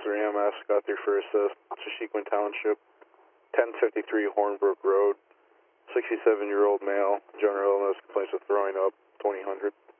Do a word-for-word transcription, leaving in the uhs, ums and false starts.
Officer E M S, got there for assist, Shashequin Township, ten fifty-three Hornbrook Road, sixty-seven-year-old male, general illness, complaints of throwing up, twenty hundred.